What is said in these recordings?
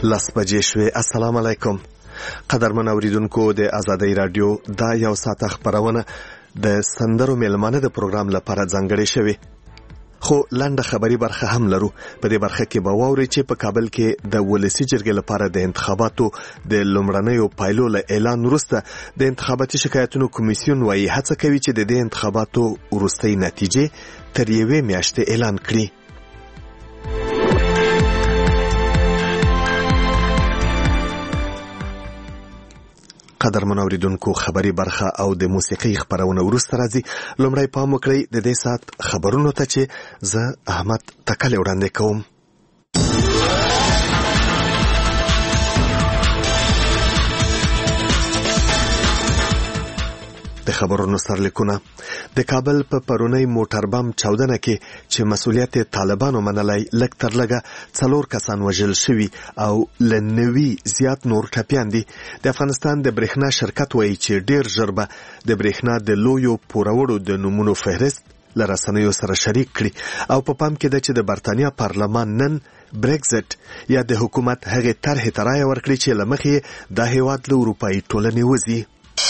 لس بجې شوې. السلام علیکم قدرمن اوریدونکو د آزادۍ رادیو دا یو ساعت خبرونه د سندرو میلمانه د پروګرام لپاره ځانګړې شوې، خو لنډه خبري برخه هم لرو. په دې برخه کې به واوري چې په کابل کې د ولسی جرګې لپاره د انتخاباتو د لومړنیو پایلو له اعلان وروسته د انتخاباتي شکایتونو کمیسیون وايي هڅه کوي چې د دې انتخاباتو وروستۍ نتیجې تر یوې میاشتې اعلان کړي. قدرمن اوریدونکو خبري برخه او د موسیقي خبرونه ورسته راځي. لومړی پام وکړئ د دې سات خبرونو ته چې زه احمد تکل وړاندې کوم. د خبرونو سرلیکونه: د کابل په پرونی موټر بم چاودنه کې چې مسؤلیت طالبانو منلای لږ تر لږه 4 کسان وژل شوي او لنوي زیات نور ټپیان دي. د افغانستان د برېښنا شرکت وایي چې ډیر ژر به د برېښنا د لویو پوروړو د نمونو فهرست له رسنیو سره شریک کړي او په پام کې ده چې د برتانیا پارلمان نن برگزټ یا د حکومت هغه طرح ته رایه ورکړي چې له مخې د هیواد له اروپایي ټولنې وځي.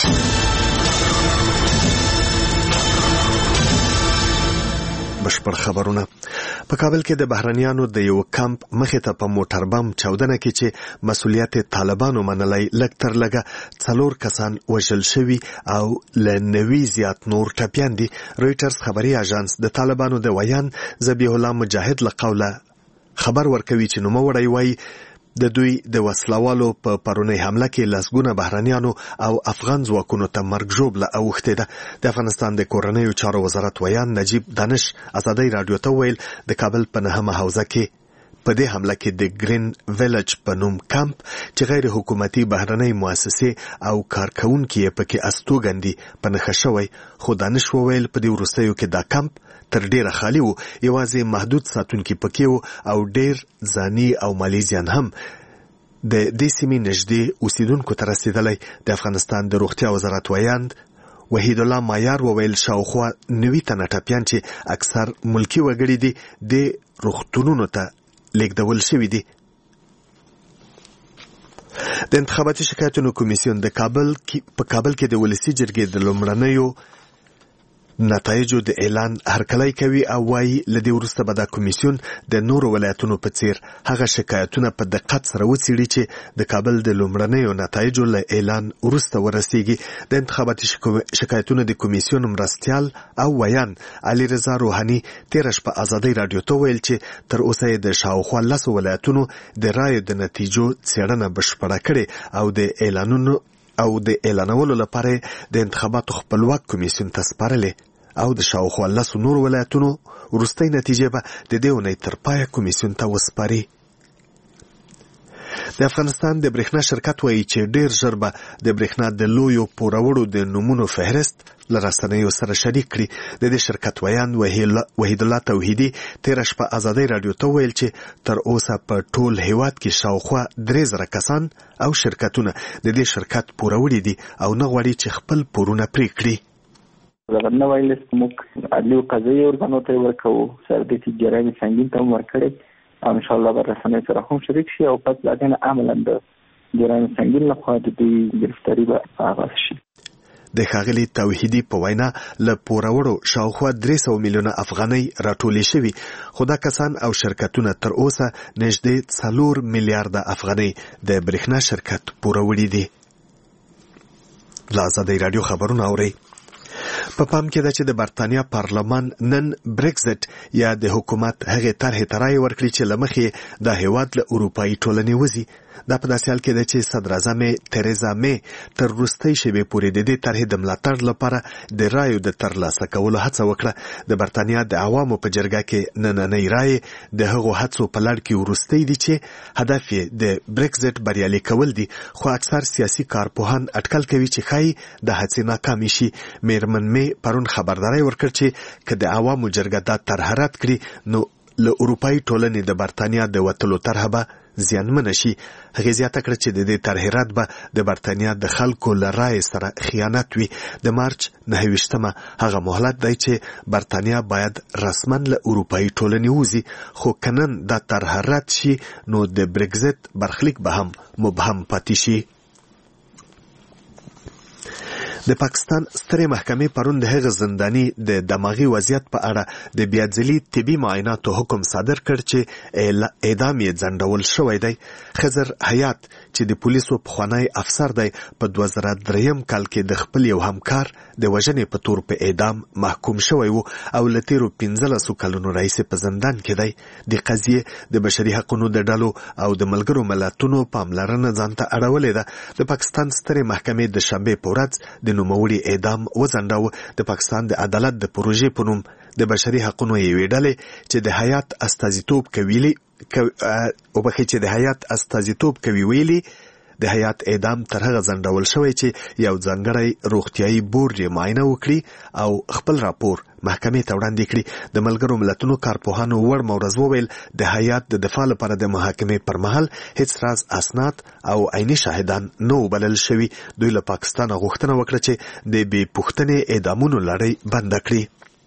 بشپړ خبرونه: په کابل کې د بهرنیانو د یو کمپ مخې ته په موټر بم چاودنه کې چې مسؤلیت طالبانو منلای لږ تر لږه 4 کسان وژل شوي او له 90 زیات نور ټپیان دي. رويټرز خبري اژانس د طالبانو د ویان ذبیح الله مجاهد له قوله خبر ورکوي چې نوموړی وایي د دوی د وسلوالو په پرونی حمله کې لسګونه بهرنیانو او افغان ځواکونو ته مرګ ژوبله اوښتې ده. د افغانستان د کورنیو چارو وزارت ویان نجیب دانش آزادۍ رادیو ته ویل د کابل په 9مه حوزه کې په دې حمله کې د گرین ویلج په نوم کمپ چې غیر حکومتي بهرنۍ مؤسسې او کارکونکي پکې استوګندي په نښه شوی، خو دانش وویل په دې وروستیو کې دا کمپ تر ډیره خالی وو، یوازې محدود ساتونکي پکې وو او ډیر ځاني او مالی زیان هم د دې سیمې نږدې اوسیدونکو ته رسیدلی. د افغانستان د روغتیا وزارت ویاند وحید الله مایار وویل شاوخوا 90 تنه ټپیان چې اکثر ملکی وګړي دي د روغتونونو ته لیږدول شوي دي. د انتخاباتي شکایتونو کمیسیون په کابل کې د ولسی جرګې د لومړنیو نتایجو د اعلان هرکلی کوي او وايي لدې وروسته به دا کمیسیون د نورو ولایتونو په څیر هغه شکایتونه په دقت سره وڅېړي چې د کابل د لومړنیو نتایجو له اعلان وروسته ورسیږي. د انتخاباتي شکایتونو د کمیسیون مرستیال او ویان علي رضا روحاني تېره شپه آزادۍ رادیو ته ویل چې تر اوسه یې د شاوخوا 10 ولایتونو د رایو د نتیجو څېړنه بشپړه کړې او د اعلانولو لپاره د انتخاباتو خپلواک کمیسیون ته سپارلې او د شاوخوا 10 نور ولایتونو وروستۍ نتیجې به د دې اونۍ تر پایه کمیسیون ته وسپاري. د افغانستان د برېښنا شرکت وایي چې ډیر ژر به د برېښنا د لویو پوروړو د نمونو فهرست له رسنیو سره شریک کړي. د دې شرکت ویاند وحید الله توحیدي تېره شپه آزادۍ رادیو ته ویل چې تر اوسه په ټول هیواد کې شاوخوا 3000 کسان او شرکتونه د دې شرکت پوروړي دي او نه غواړي چې خپل پورونه پرې کړي. غوښنه وایي چې موږ عدلي او قضایي ارګانو ته ورکوو، سره د جرایم سنگین ته ورکړي ان شاء الله به رسنۍ سره هم شریک شي او پس لا دې عملاً د جرایم سنگین لخوا د دې گرفتاری به آغاز شي. د ښاغلي توحیدي په وینا له پوروړو شاوخوا 300 میلیونه افغانۍ راټولې شوي، خو دا کسان او شرکتونه تر اوسه نږدې 4 میلیارډه افغانۍ د برېښنا شرکت پوروړي دي. له آزادۍ رادیو خبرونه اورئ. په پام کې ده چې د برتانیا پارلمان نن برگزټ یا د حکومت هغه طرح ته رایه ورکړي چې له مخې د هیواد له اروپایي ټولنې وځي. دا په داسې حال کې ده چې صدر اعظم تریزا می تر وروستۍ شېبې پورې د دې طرح د ملاتړ لپاره د رایو د ترلاسه کولو هڅه وکړه. د برتانیا د عوامو په جرګه کې نننۍ رایې د هغو هڅو په لړ کې وروستۍ دي چې هدف یې د برگزټ بریالي کول دي، خو اکثر سیاسي کارپوهان اټکل کوي چې ښایي د هڅې ناکامې شي. میرمن می پرون خبرداری ورکړ چې که د عوامو جرګه دا طرح رد کړي نو له اروپایي ټولنې د برتانیا د وتلو طرح به زیانمن شي. هغه زیاته کړه چې د دې طرحې رد به د برتانیا د خلکو له رایې سره خیانت وي. د مارچ 29 هغه مهلت دی چې برتانیا باید رسما له اروپایي ټولنې وځي، خو کنن دا طرح رد شي نو د برگزیت برخلیک به هم مبهم پاتې شي. د پاکستان سترې محکمې پرون د هغه زنداني د دماغي وضعیت په اړه د بیاځلي طبي معایناتو حکم صادر کړ چې اعدام یې ځنډول شوی دی. خضر حیات چې د پولیسو پخوانی افسر دی په 2003 کال کې د خپل یو همکار د وژنې په تور په اعدام محکوم شوی وو او له تیرو 15 کلونو راهیسې په زندان کې دی. د قضیې د بشري حقوقو د ډلو او د ملګرو ملتونو پاملرنه ځانته اړولې ده. د پاکستان سترې محکمې د شنبې په ورځ د نوموړي اعدام وځنډاوه. د پاکستان د عدالت د پروژې په نوم د بشري حقوقو یوې ډلې چې د حیات استازیتوب کوي ویلي د حیات اعدام تر هغه ځنډول شوی چې یو ځانګړی روغتیايي بورډ یې معاینه وکړي او خپل راپور محکمې ته وړاندې کړي. د ملګرو ملتونو کارپوهانو وړ مورز وویل د حیات د دفاع لپاره د محاکمې پر مهال هیڅ راز اسناد او عیني شاهدان نه وبلل شوي. دوی له پاکستان غوښتنه وکړه چې د بې پوښتنې اعدامونو لړۍ بنده کړي.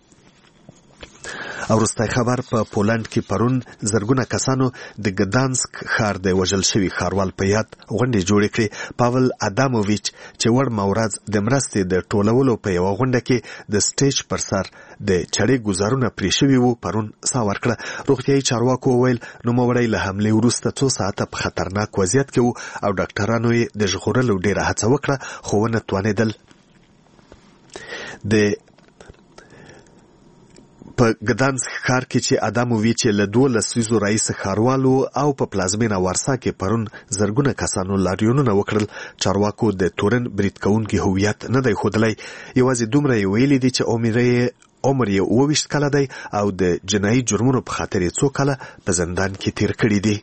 او وروستی خبر په پولند کې پرون زرګونه کسانو د ګدانسک ښار د وژل شوي ښاروال په یاد غونډې جوړې کړې. پاول اداموویچ چې وړمه ورځ د مرستې د ټولولو په یوه غونډه کې د سټیج پر سر د چړې ګزارونه پرې شوي وو پرون ساه ورکړه. روغتیايي چارواکو وویل نوموړی له حملې وروسته 2 ساعته په خطرناک وضعیت کې وو او ډاکټرانو یې د ژغورلو ډېره هڅه وکړه خو ونه توانېدل. په ګدانسک ښار کې چې اداموویچ له 12 رئیس ښاروالو او په پلازمینه وارسا کې پرون زرګونه کسانو لاریونونه وکړل. چارواکو د تورن برید کوونکي هویت نه دی ښودلی. یوازې دومره یې ویلي دي چې عمر یې 22 کاله دی او د جنایي جرمونو په خاطر یې 2 کاله په زندان کې تیر کړي دي.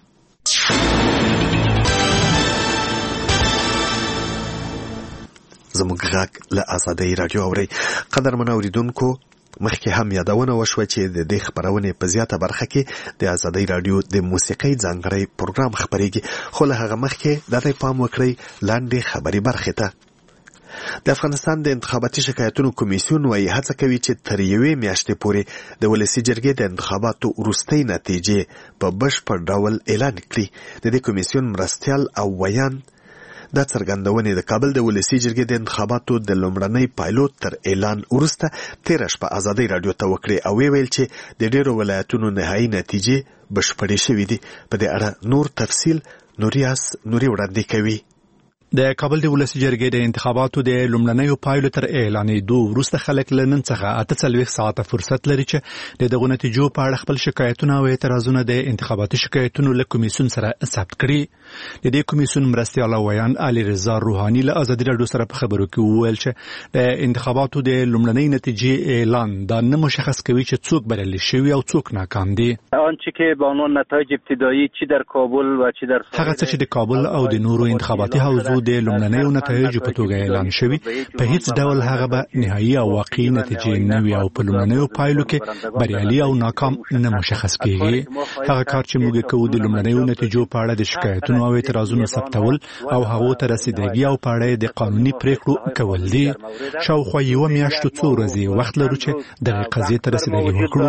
زموږ غږ له آزادۍ راډیو اورئ. قدرمن اوریدونکو، مخکې هم یادونه وشوه چې د دې خبرونې په زیاته برخه کې د آزادۍ راډیو د موسیقۍ ځانګړی پروګرام خبرېږي، خو له هغه مخکې د دې پام وکړئ لاندې خبري برخې ته. د افغانستان د انتخاباتي شکایتونو کمیسیون وايي هڅه کوي چې تر یوې میاشتې پورې د ولسي جرګې د انتخاباتو وروستۍ نتیجې په بشپړ ډول اعلان کړي. د دې کمیسیون مرستیال او ویان دا څرګندونې د کابل د ولسي جرګې د انتخاباتو د لومړنۍ پایلوټ تر اعلان وروسته تېره شپه آزادۍ راډیو ته وکړې او ویل چې د ډېرو ولایتونو نهایي نتیجې بشپړې شوې دي. په دې اړه نور تفصیل نوري وړاندې کوي. د کابل د ولسي جرګې د انتخاباتو د لومړنیو پایلو تر اعلانېدو وروسته خلک له نن څخه 48 ساعته فرصت لري چې د دغو نتیجو په اړه خپل شکایتونه او اعتراضونه د انتخاباتي شکایتونو له کمیسیون سره ثبت کړي. د دې کمیسیون مرستیال ویان علي رضا روحاني له آزادۍ راډیو سره په خبرو کې وویل چې د انتخاباتو د لومړنۍ نتیجې اعلان دا نه مشخص کوي چې څوک بریالي شوي او څوک ناکام دي. آنچه که به عنوان نتایج ابتدایی چی در کابل و چی در هغه څه چې د کابل او د نورو انتخاباتي حوزو د لومړنیو نتایجو په توګه اعلان شوي په هیڅ ډول هغه به نهایي او واقعي نتیجې نه وي او په لومړنیو پایلو کې بریالي او ناکام نه مشخص کیږي. هغه کار چې موږ کوو د لومړنیو نتیجو په اړه د شکایتونو او اعتراضونو ثبتول او هغو ته رسیدګي او په اړه د قانوني پریکړو کول دي. شاوخوا یوه میاشت څو ورځې وخت لرو چې دغه قضیې ته رسیدګي وکړو.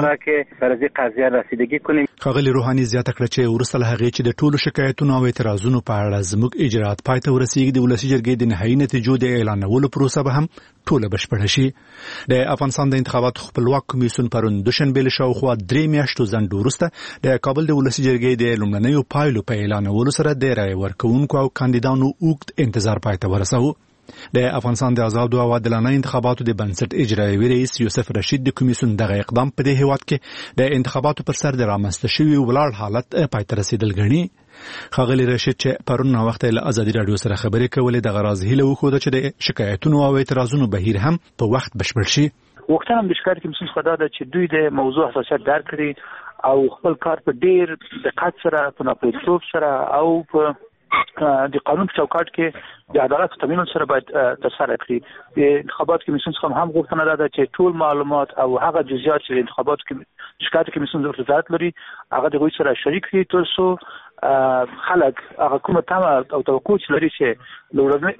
ښاغلي روحاني زیاته کړه چې وروسته له هغې چې د ټولو شکایتونو او اعتراضونو په اړه زموږ اجرات پای ته ورسیږي د ولسي جرګې د نهایي نتیجو د اعلانولو پروسه به هم ټوله بشپړه شي. د افغانستان د انتخاباتو خپلواک کمیسیون پرون دوشنبه له شاوخوا 3 میاشتو ځنډ وروسته د کابل د ولسي جرګې د لومړنیو پایلو په اعلانولو سره د رایې ورکوونکو او کاندیدانو اوږد انتظار پای ته ورساوه. د افغانستان د آزادو او عادلانه انتخاباتو د بنسټ اجرایوي رئیس یوسف رشید د کمیسیون دغه اقدام په دې هیواد کې د انتخاباتو پر سر د رامنځته شوي ولاړ حالت پای ته رسیدل ګڼي. ښاغلي رشید چې پرون وخت له آزادۍ راډیو سره خبرې کولې د غراض هیله وکړه چې د شکایتونو او اعتراضونو بهیر هم په وخت بشپړ شي. وختونه د شکایت کمیسیون خدای د چې دوی د موضوع حساسیت درک کړي او خپل کار په ډیر دقت سره په ناپوهیتوب سره او په د قانون په چوکاټ کې د عدالت تضمین سره باید ترسره کړي. د انتخاباتو کمیسیون څخه هم غوښتنه ده چې ټول معلومات او هغه جزئیات چې د انتخاباتو شکایت کمیسیون ضرورت لري هغه د غوښتنې سره شریک کړي ترڅو خلک هغه کومه تمه او توقع لري چې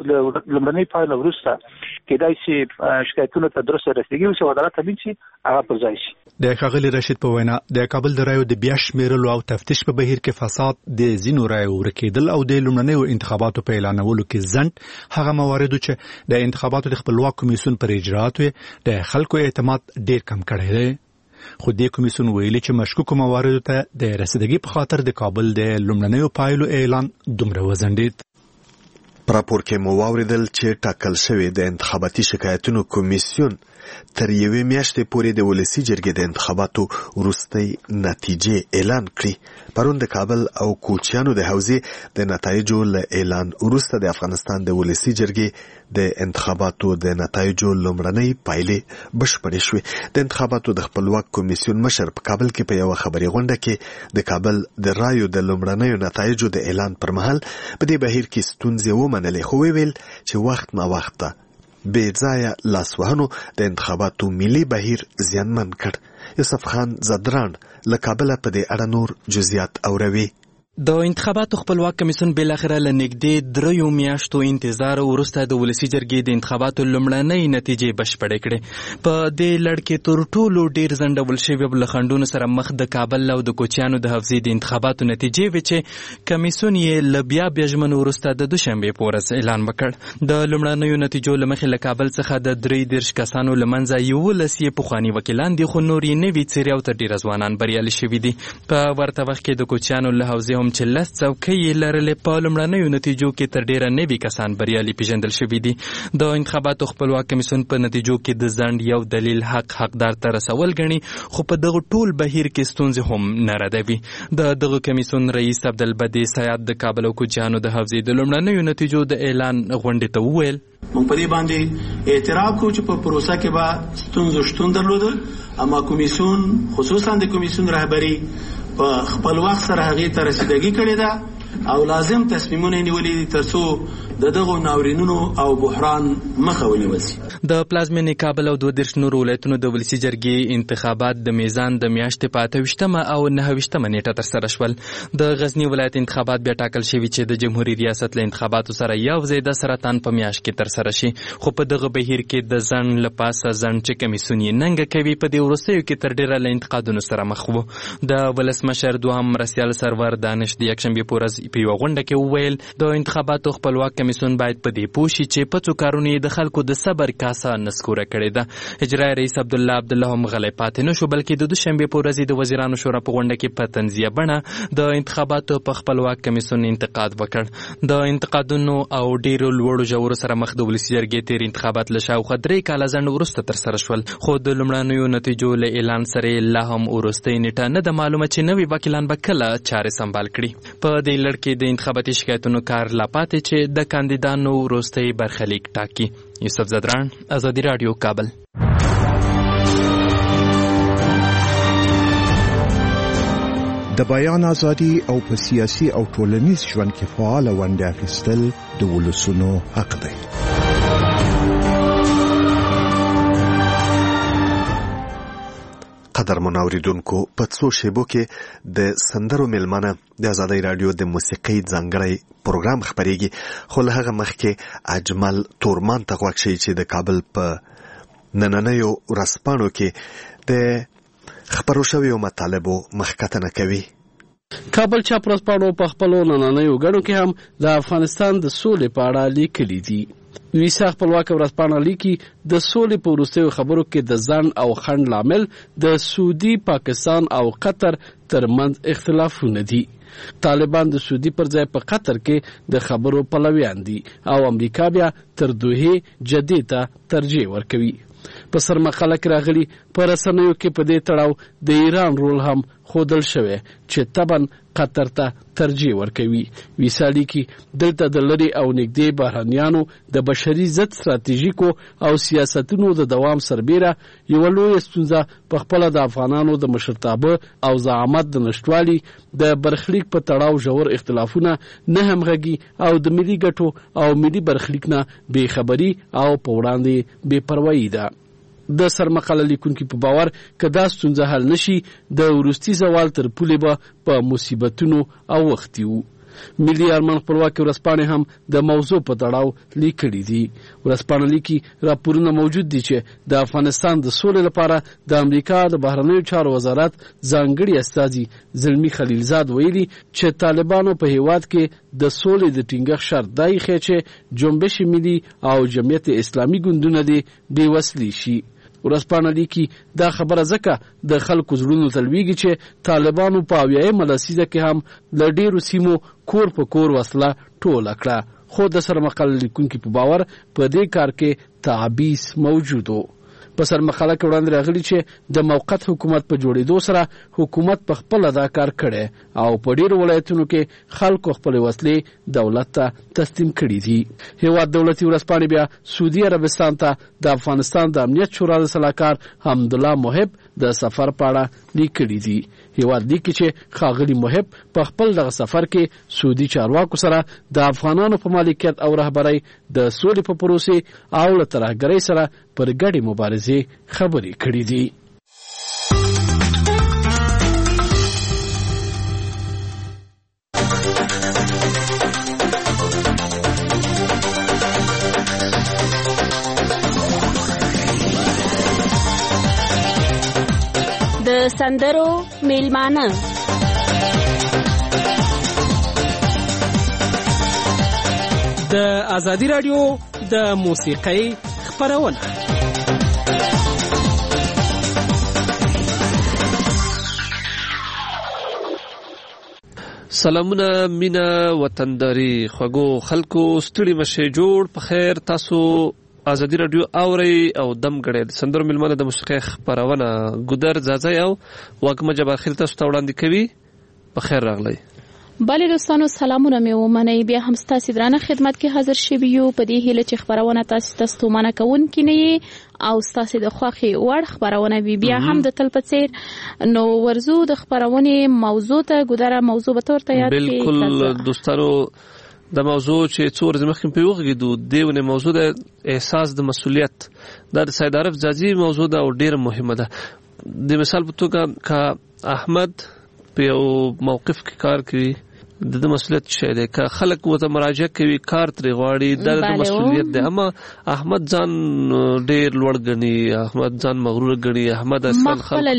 لومړنۍ پایله وروسته کېدای شي شکایتونه ته درسته رسیدګي وشي او عدالت تامین شي هغه پر ځای شي. د ښاغلي رشید په وینا د کابل د رایو د بیا شمیرلو او تفتیش په بهیر کې فساد د ځینو رایو ورکېدل او د لومړنیو انتخاباتو په اعلانولو کې ځنډ هغه موارد چې د انتخاباتو د خپلواک کمیسیون پر اجراتو د خلکو اعتماد ډیر کم کړی دی. خو دې کمیسیون ویلي چې مشکوکو مواردو ته د رسیدګي په خاطر د کابل د لومړنیو پایلو اعلان دومره وځنډید. په راپور کې مو واوریدل چې ټاکل شوی د انتخاباتي شکایتونو کمیسیون تر یوې میاشتې پورې د ولسي جرګې د انتخاباتو وروستۍ نتیجې اعلان کړي. پرون د کابل او کوچیانو د حوزې د نتایجو له اعلان وروسته د افغانستان د ولسي جرګې د انتخاباتو د نتایجو لومړنۍ پایلې بشپړې شوې. د انتخاباتو د خپلواک کمیسیون مشر په کابل کې په یوه خبري غونډه کې د کابل د رایو د لومړنیو نتایجو د اعلان پر مهال په دې بهیر کې ستونزې ومنلې، خو ویل چې وخت نا وخت بې ځایه لاسوهنو د انتخاباتو ملي بهیر زیانمن کړ. یوسف خان زدران له کابله په دې اړه نور جزئیات اوروي. د انتخاباتو خپلواک کمیسیون بالاخره له نږدې 3 میاشتو انتظار وروسته د ولسي جرګې د انتخاباتو لومړنۍ نتیجې بشپړې کړې. په دې لړ کې تر ټولو ډیر ځنډول شوي بلخندونو سره مخ د کابل او د کوچیانو د حوزې د انتخاباتو نتیجې وې چې کمیسیون یې له بیا ژمنو وروسته د دوشنبې په ورځ اعلان وکړ. د لومړنیو نتیجو له مخې له کابل څخه د 33 کسانو له منځه 11 یې پخواني وکیلان دي، خو نور یې نوي څېرې او تر ډېره ځوانان بریالي شوي دي. په ورته وخت کې د کوچیانو له حوزې چې 10 څوکۍ یې لرلې، په لومړنیو نتیجو کې تر ډېره نوي کسان بریالي پیژندل شوي دي. د انتخاباتو خپلواک کمیسیون په نتیجو کې د ځنډ یو دلیل حقدار ته رسول ګڼي، خو په دغه ټول بهیر کې ستونزې هم نه ردوي. د دغه کمیسیون رئیس عبدالبدی سیاد د کابل او کوچیانو د حوزې د لومړنیو نتیجو د اعلان غونډې ته وویل موږ په دې باندې اعتراف کوو چې په پروسه کې به ستونزې شتون درلوده، اما کمیسیون خصوصا د کمیسیون رهبری په خپل وخت سره هغې ته رسیدګي کړې ده او لازم تصمیمونه یې نیولي دي تر څو د دغو ناورینونو او بحران مخه ونیول شي. د پلازمېنې کابل او 22 نورو ولایتونو د ولسي جرګې انتخابات د میزان د میاشتې په 28مه او 29مه نیټه ترسره شول. د غزني ولایت انتخابات بیا ټاکل شوي چې د جمهوریت ریاست له انتخاباتو سره یو ځای د سرطان په میاشت کې ترسره شي، خو په دغه بهیر کې د ځنډ له پاسه ځنډ چې کمیسیون یې ننګه کوي په دې وروستیو کې تر ډېره له انتقادونو سره مخ و. د ولسمشر دوهم مرستیال سرور دانش د یکشنبې په ورځ په یوه غونډه کې وویل د انتخاباتو خپلواک کمیسیون باید په دې پوه شي چې په څو کارونو یې د خلکو د صبر کاسه نسکوره کړې ده. اجرایي رئیس عبدالله هم غلی پاتې نه شو، بلکې د دوشنبې په ورځ د وزیرانو شورا په غونډه کې په طنزیه بڼه د انتخاباتو په خپلواک کمیسیون انتقاد وکړ. د انتقادونو او ډېرو لوړو ژورو سره مخ د ولسي جرګې تېر انتخابات له شاوخوا 3 کاله ځنډ وروسته ترسره شول، خو د لومړنیو نتیجو له اعلان سره لا هم وروستۍ نیټه نه ده معلومه چې نوي وکیلان به کله چارې سمبال کړي. په دې لړ کې د انتخاباتي شکایتونو کار لا پاتې چې د کاندیدانو وروستۍ برخلیک ټاکي. یوسف زدران، ازادي راډیو، کابل. د بیان ازادي او په سیاسي او ټولنیز ژوند کې فعال ونډه اخیستل د ولسونو حق دی. قدر منوریدونکو په څو شیبو کې د سندرو ملمنه د ازادي رادیو د موسیقي ځانګړی پروګرام خبريږي، خو له هغه مخکې اجمل تورمان ته غوښ شي چې د کابل په نننیو ورځپاڼو کې د خبرو شویو مطالبو مخکتنه کوي. کابل چاپ ورځپاڼو په خپلو نننیو غړو کې هم د افغانستان د سولې په اړه لیکلي دي. ویسا خپلواک ورځپاڼه لیکي د سولې په وروستیو خبرو کې د ځنډ او خنډ لامل د سعودي، پاکستان او قطر ترمنځ اختلافونه دي. طالبان د سعودي پر ځای په قطر کې د خبرو پلویان دي او امریکا بیا تر دوحې جدې ته ترجیح ورکوي. په سرمقاله کې راغلي په رسنیو کې په دې تړاو د ایران رول هم ښودل شوی چې طبعا قطر ته ترجیح ورکوي. ویسا لیکي دلته د لرې او نږدې بهرنیانو د بشري ضد ستراتیژیکو او سیاستونو د دوام سربیره یوه لویه ستونزه په خپله د افغانانو د مشرتابه او زعامت د نشتوالي، د برخلیک په تړاو ژور اختلافونه، نه همغږي او د ملي ګټو او ملي برخلیک نه بې خبري او په وړاندې بې پروایي ده. د سرمقاله لیکونکي په باور که دا ستونزه حل نشي د وروستي زوال تر پولې به په مصیبتونو اوښتي وو. ملي ارمان خپلواکي ورځپاڼې هم د موضوع په تړاو لیکلي دي. ورځپاڼه لیکي راپورونه موجود دي چې د افغانستان د سولې لپاره د امریکا د بهرنیو چارو وزارت ځانګړي استازي زلمي خلیلزاد ویلي چې طالبانو په هیواد کې د سولې د ټینګښت شرط دا ایښی چې جنبش ملي او جمعیت اسلامي ګوندونه دې بې وسلې شي. ورځپاڼه لیکي دا خبره ځکه د خلکو زړونو ته لویږي چې طالبانو په 80مه لسیزه کې هم له ډېرو سیمو کور په کور وسله ټوله کړه، خو د سرمقاله لیکونکي په باور په دې کار کې تعبیث موجود و. په سرمقاله کې وړاندې راغلي چې د موقت حکومت په جوړېدو سره حکومت په خپله دا کار کړی او په ډېرو ولایتونو کې خلکو خپلې وسلې دولت ته تسلیم کړي دي. هېواد دولتي ورځپاڼې بیا سعودي عربستان ته د افغانستان د امنیت شورا د سلاکار حمدالله محب د سفر په اړه لیکلي دي. هېواد لیکي چې ښاغلي محب په خپل دغه سفر کې سعودي چارواکو سره د افغانانو په مالکیت او رهبرۍ د سولې په پروسې او له ترهګرۍ سره پر ګډې مبارزې خبرې کړې دي. د سندرو میلمانه د ازادي رادیو د موسیقۍ خپرونه. سلامونه مینا وطنداري خوږو خلکو ستړي مشه جوړ په خیر. تاسو ازادي رادیو اوري او دم غړې د سندرو ملمنه د موسیقۍ خبرونه ګودر زازای او واکمه جبار خیر تاسو ته وړاندې کوي. په خیر راغلی. بله دوستانو سلامونه مې ومنئ. بیا هم ستاسې درانه خدمت کې حاضر شوي یو په دې هیله چې خبرونه تاسو ته ستومانه کوونکې نه یي او ستاسې د خوښې وړ خبرونه وي. بیا هم د تل په څیر نو ورزو د خبرونې موضوع ته. ګودره موضوع به ته ورته یاد کړې؟ بالکل دوستانو د موضوع چې څو ورځې مخکې پرې وغږېدو دیونه موضوع د احساس د مسؤلیت دا د سید عارف ځاځي موضوع ده او ډېره مهمه ده. د مثال په توګه که احمد په یو موقف کې کار کوي د مسؤلیت شی دی، که خلک ورته مراجعه کوي کار ترې غواړي دا د مسؤلیت دی. اما احمد ځان ډېر لوړ ګڼي، احمد ځان مغرور ګڼي، احمد اصلا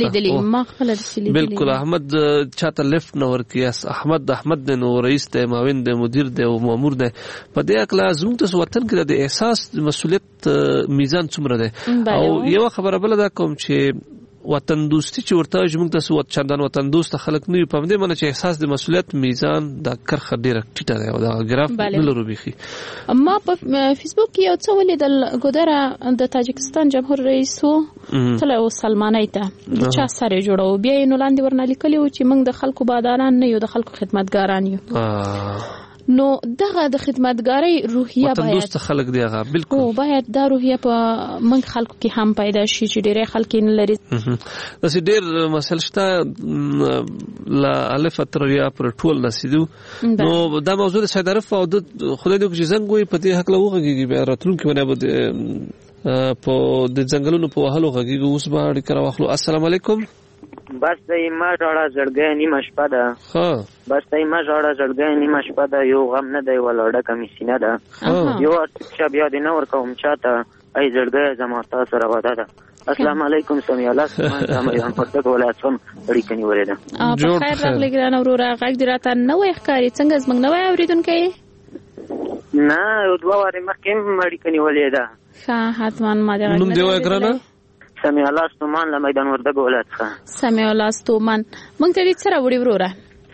بالکل احمد چاته لیفت نه ورکوي. احمد دی نو رئیس دی، معاون دی، مدیر دی او مامور دی. په دې اکله زموږ ته وطن کې د احساس مسؤلیت میزان څومره دی. او یو خبره بله دا کوم چې وطن دوستی چې ورته موږ تاسو چندان وطن دوست خلک نه یو. په دې معنی چې احساس د مسؤلیت میزان د کرخه ډیره ټیټه دی او دا ګراف نه لرو بيخي. ما په فیسبوک کې یو څه ولیدل ګودره د تاجکستان جمهور رئیس وو طلع سلمانی ته د چا سره جوړو بیا یې نو لاندې ورنه لیکلی و چې موږ د خلکو باداران نه یو د خلکو خدمتګاران یو. نو دغه د خدمتګاری روحیه باید دوست خلک دی هغه بالکل باید دا روحیه په من خلکو کې هم پیدا شي چې ډېر خلک نه لري. داسې ډېر مسل شته لا الف تر یا پر ټول نسیدو. نو دا موضوع د سید عارف او د خدای دې چې زنګ وي په دې حق له وغږیږي بیا راتلونکي ونه به په د ځنګلونو په وهلو غږیږي. اوس به اړیکه راواخلو. السلام علیکم. بس دای ما جوړه زړګی نیمه شپه ده. بس دای ما جوړه زړګی نیمه شپه ده. یو غم نه دی ولاړه کمی سینه ده. یو څه بیا دې نه ورکوم چاته ای زړګی زما تاسو سره واده ده. السلام علیکم سمي الله سلام یم پټک ولایت څوم اړیکه نیولې ده. په خیر راغلی ګران وروره. غږ دې راته نوې ښکاري څنګه زموږ نوې اوریدونکی؟ نه یو دوه وارې مخکې اړیکه نیولې ده. ښه حتما ما دې نوم دی وایه ګرانه؟ سمي الله ستومان له میدان وردګ ولایت څخه. سمي الله ستومان موږ ته دې سره وړي وروره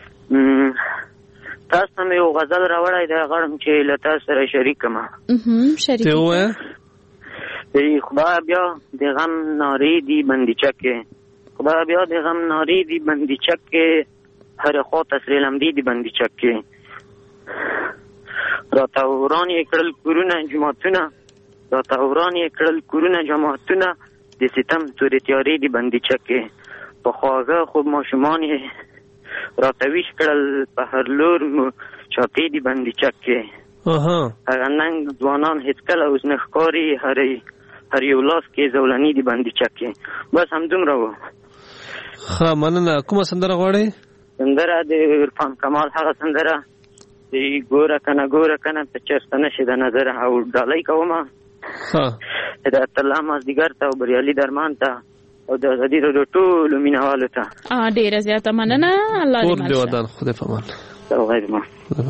تاسو مې یو غزل راوړی دی غواړم چې له تاسو سره شریکم. شریک ته وایه خدا بیا د غم ناری دی بندیچکه. خدا بیا د غم ناری دی بندیچکه. هر خو تسلیلم دی بندیچکه. راته وران یې کړل کورونه جماعتونه. راته وران یې کړل کورونه جماعتونه. د ستم تورې تیارې دی بندیچکه. په خواږه خوب ماشومان یې راته ویش کړل په هر لور چاپې دی بندیچکه. هغه ننګ ځوانان هیڅکله اوس نه ښکاري. پر یو لاس کې زولنی دی باندې چکه بس همدومره و. ښه مننه. کومه سندره غواړئ؟ سندره د عرفان کمال هغه سندره د ګوره کنه په چرته نشي د نظر او ډالۍ کومه. ښه د الله مازدیګر ته او بریالي درمان ته او د ازادي راډیو ټولو مینوالو ته ډیره زیاته مننه. الله دې مل شه. ودان خدای په امان. غیرما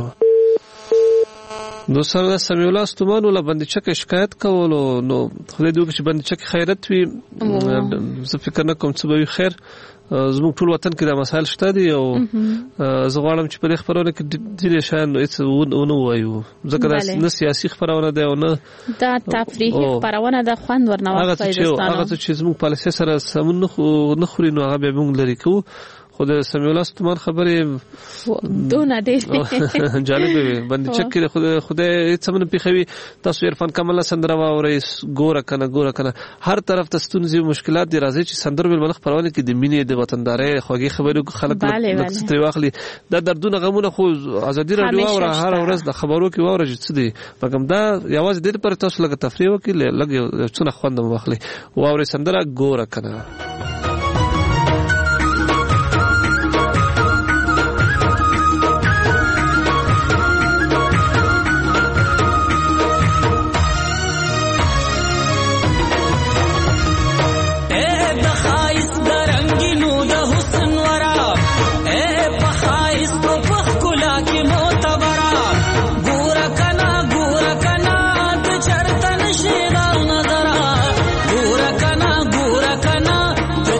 نو سره سمي الله ستومان ولا باندې چکه شکایت کولو نو خدای دې وکړي چې باندې چکه خیرت وي. زه فکر نه کوم څه به وي خیر. زموږ ټول وطن کې دا مسایل شته دي او زه غواړم چې په دې خبرونه کې ډېر شیان هېڅ ونه ووایو ځکه دا نه سیاسي خبرونه ده او نه دا تفریحي خبرونه ده. خوند ورنه واخلئ. هغه چې زموږ پالیسۍ سره سمون نه خوري نو هغه بیا موږ لرې کوو. خو د سمیع الله ستومان خبرې دونه ډېرې جالبې وي. باندې چکې خدای هېڅ هم نه پېښوي. تاسو عرفان کمال سندره واورئ ګوره کنه هر طرف ته ستونزې او مشکلات دي. راځي چې سندرو بالملخ خپرونه کې د مینې د وطندارۍ خوږې خبرې خلک لږ څه ترې واخلي. دا دردونه غمونه خو ازادي راډیو واوره هر ورځ د خبرو کې واوره چې څه دي مګم دا یوازې دې لپاره تاسو لږ تفریح وکړئ لږ یو څونه خوند هم واخلئ. واورئ سندره ګوره کنه. چرته نشي دا نظر ګور کنا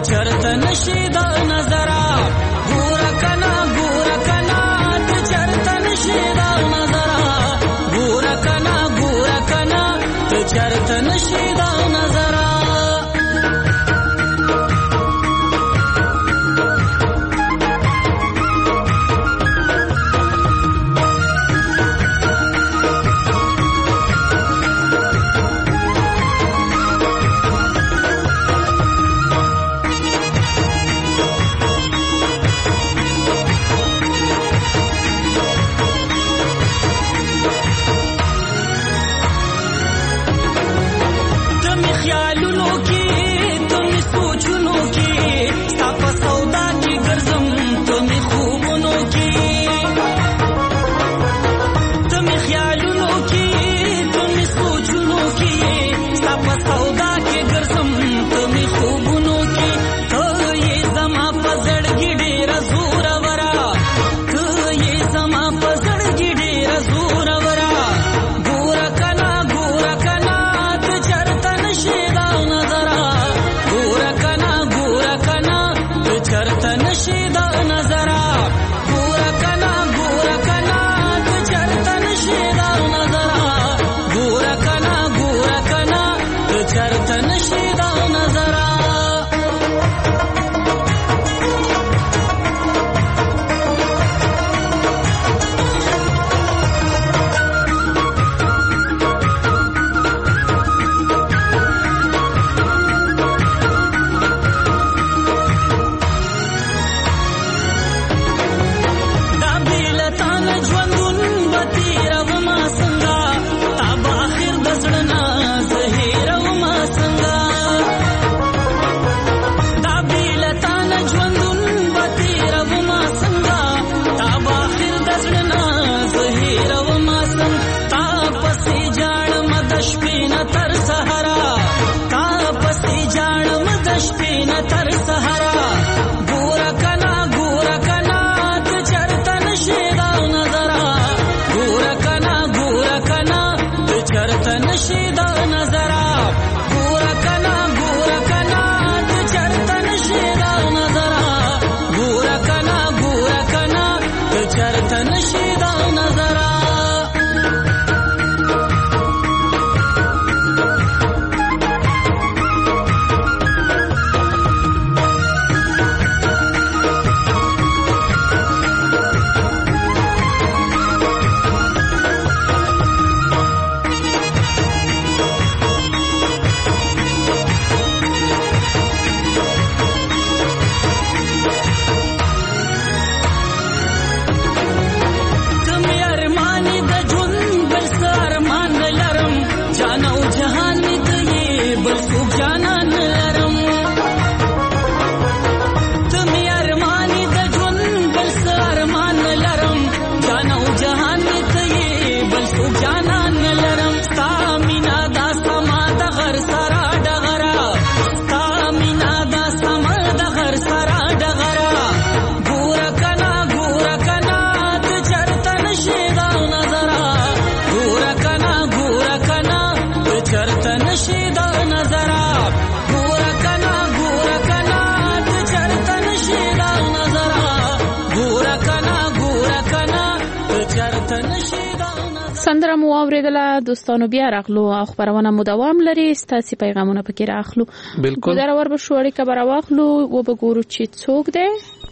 سندره مو اوریدله دوستانو، بیا راغلو او خبرونه مو دوام لري، ستاسو پیغامونه پکې راخلو. بالکل ګودر ور به شو اړیکه براواخلو و به ګورو چې څوک دی.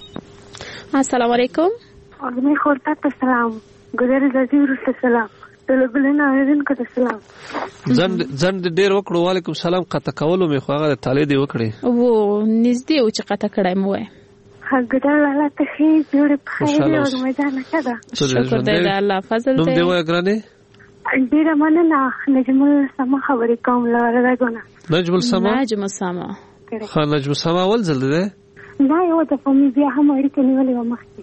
السلام علیکم. وعلیکم خورته سلام. ګودر زادي ورسته سلام. طلبلنا اذن کته سلام. زند ډیر وکړو. وعلیکم سلام. قطه کولو می خو هغه تعالی دی وکړي وو نږدې او چې قطه کړای مو وای. ګودر الله ته خیر جوړ په خیر او مزانه کړه. شکر دې الله فضل نوم دی وای ګرانه. ډیر مننه. نجم السما خبرې کوم لاره راګونه. نجم السما. نجم السما. خا نجم السما ول زل ده. نه یو د فامي بیا هم اړیکه نیولې و مخکې.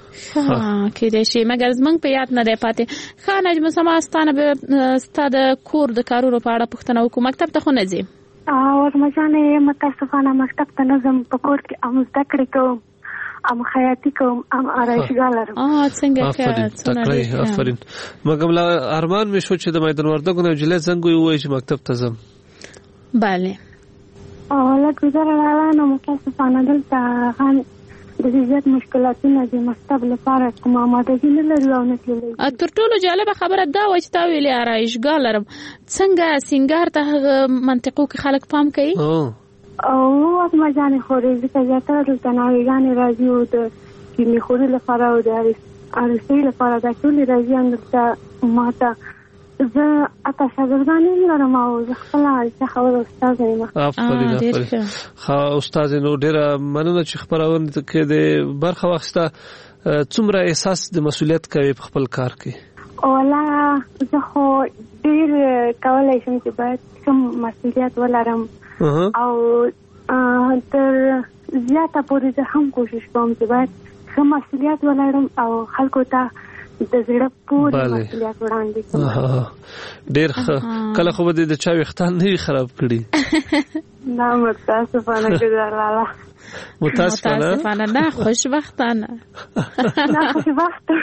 کې دې شي مګر زمنګ په یاد نه دی پاتې. خا نجم السما ستانه به ستاد کور د کارونو په اړه پوښتنه وکړم. مکتب ته خو نه ځي؟ ورمجانه متاسفانه مکتب ته نه ځم. په کور کې ام زده کړې کوم، ام خیاطي کوم، ام آرایشګاه لرم. څنګه آفرین. مګم لا ارمان می شو چې د میدان وردګو نه جله څنګه وي چې مکتب ته ځم. bale لا ګذر لاله نو متاسفانه دلته خان د زیات مشکلاتونه د مکتب لپاره کوم آمادګي نه لري او نه کېږي. تر ټولو جالبه خبره دا و چې تا ویلې آرایشګاه لرم. څنګه سنگار ته منطقو کې خلک پام کوي؟ او وخت مجانې خوري ځکه زیاتره دلته ناویګانې راځي او د کیمې خوري لپاره او د عروسۍ لپاره دا ټولې راځي. همدلته ما ته زه اته شاګردان لرم او زه خپله خبره استاد یم. آفرین. استاد نو ډېره مننه چې خبرونه کې د برخه واخیسته. څومره احساس د مسؤلیت کوي په خپل کار کې؟ والله زه خو ډېر کولی شم چې باید کوم مسؤلیت ولرم او تر زیاته پورې زه هم کوشش کوم چې باید ښه مسؤلیت ولرم او خلکو ته د زړه پورې مسؤلیت وړاندې کړم. ډېر ښه. کله خو به د چا ویښتان نه وي خراب کړي؟ نه متاسفانه ګذر لاله. متاسفانه نه خوشبختانه. نه خوشبخته.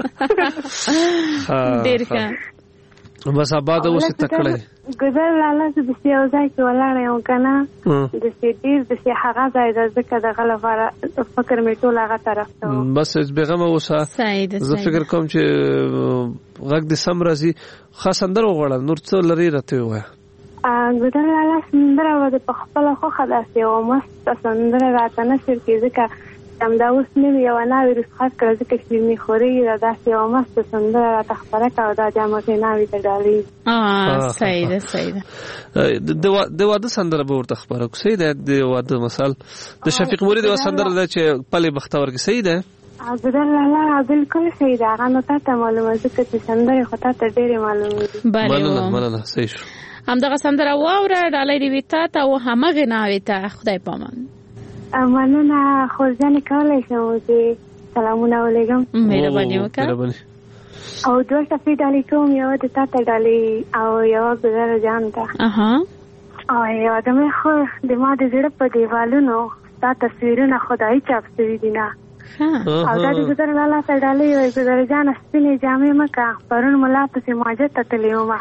ډېر ښه. بس آباد اوسه تکړه. ګذر لاله زه د یو ځای کې ولاړ یم که نه د ډېر د هغه ځای ده ځکه دغه لپاره فکر مې ټول هغه طرف ته و. بس بېغمه اوسه. زه فکر کوم چې غږ دې سم راځي. ښه سندره وغواړه. نور څه لرې راته ووایه. ګذر لاله سندره به د په خپله خوښه داسې یوه مسته سندره راته نشر کړي ځکه همدا اوس نوې یوه ناوې رخصت کړه ځکه شیریني خورۍ ده. داسې یوه مسته سندره راته خپره کړه او دا جامکۍ ناوې ته ډالۍ. صحیح ده صحیح ده. د واده سندره به ورته خپره کړو. صحیح ده. د واده مثال د شفیق مرید یوه سندره ده چې پلې بختور کې. صحیح ده. ګذر لاله بالکل صحیح ده. هغه نو تا ته معلومه ځکه چې سندرې خو تا ته ډېرې معلومې دي. مننه. صحیح شو. همدغه سندره واوره ډالۍ دې وي تا ته او همغې ناوې ته. خدای پامان. مننه. خورجانې کولی شم چې سلامونه ولېږم؟ مهرباني وکړه. او دوه صفحې ډالۍ کوم. یوه د تا ته ډالۍ او یوه ګذر جان ته. او یوه د مې خو د ما د زړه په دیوالونو ستا تصویرونه خدایي چاپ شوي دي نه. او دا د ګذر لاله ته ډالۍ وایي. ګذر جانه سپینې جامې مه کړه. پرون ملا پسې ماجد ته تللی ومه.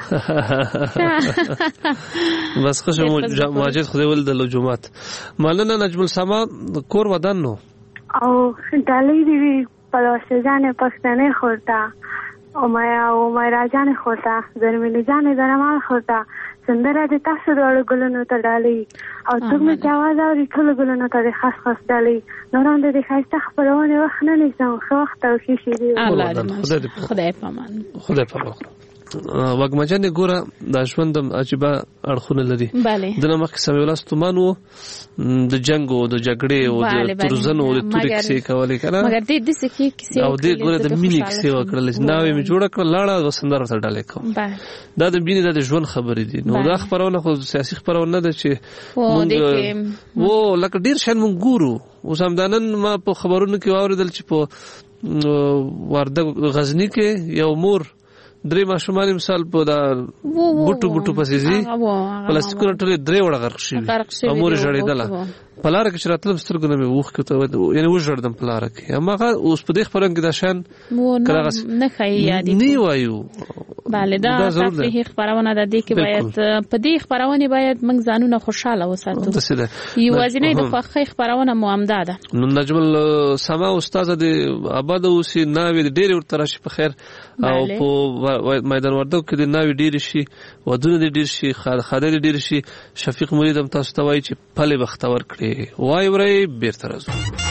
بس ښه شو. ماجد خدای ولیدلو جومات. مننه نجم السما. کور ودان نو او ډالۍ دې وي پلوشه جانې پښتنې خورته او مایرا جانې خورته زرمینې جانې درمال خورته. سندره د تاسو دواړو ګلونو ته ډالۍ او څوک مې چې اواز اوري ټولو ګلونو ته د خاص خاص ډالۍ. نوران د دې ښایسته خپرونې وخت نه نیسم. ښه وخت او ښې شېبې. خدای پامان. خدای پامان. وګمجنې ګوره دا ژوند عجیبه اړخونه لري. دنه مخکې سمیولا ستومان و د جنګ او د جګړې او د تورزنو او د تورې کیسې کولې که نه. مګر دې داسې کیسې او دې ګوره د مینې کیسې وکړلې. ناوې مې جوړه کړه لاړه سندره ورته ډالۍ کوم. دا د مینې د ژوند خبرې دي. نو دا خبرونه خو سیاسي خبرونه نه ده چې مونږ لکه ډېر شیان مونږ ګورو. اوس همدا نن ما په خبرونو کې واورېدل چې په وردګ غزني کې یو مور درې ماشومان مثال په دا بوټو پسې ځي پلاستیکونه ټولې درې وړه غرق شوي. امور ژړېدله پلار کې شراتل سترګونه مې وښ کته یعنی وژړدم پلار کې هغه اوس په دې خبرنګ د شان کړه نه خی یادې نه وایو bale دا تفریحي خبرونه ده کې باید په دې خبرونه باید موږ ځانونه خوشاله وساتو یوازینی د خوښي خبرونه مو امدا ده نو نجم سما استاد د آباد اوسې ناوې ډېر ورته راشي په خیر او په میدان وردګ کې د ناوې ډېر شي ودونه ډېر شي خاله ډېر شي شفیق مرید هم تاسو ته وایي چې پله بختور کړي وای ورای بیرته راځو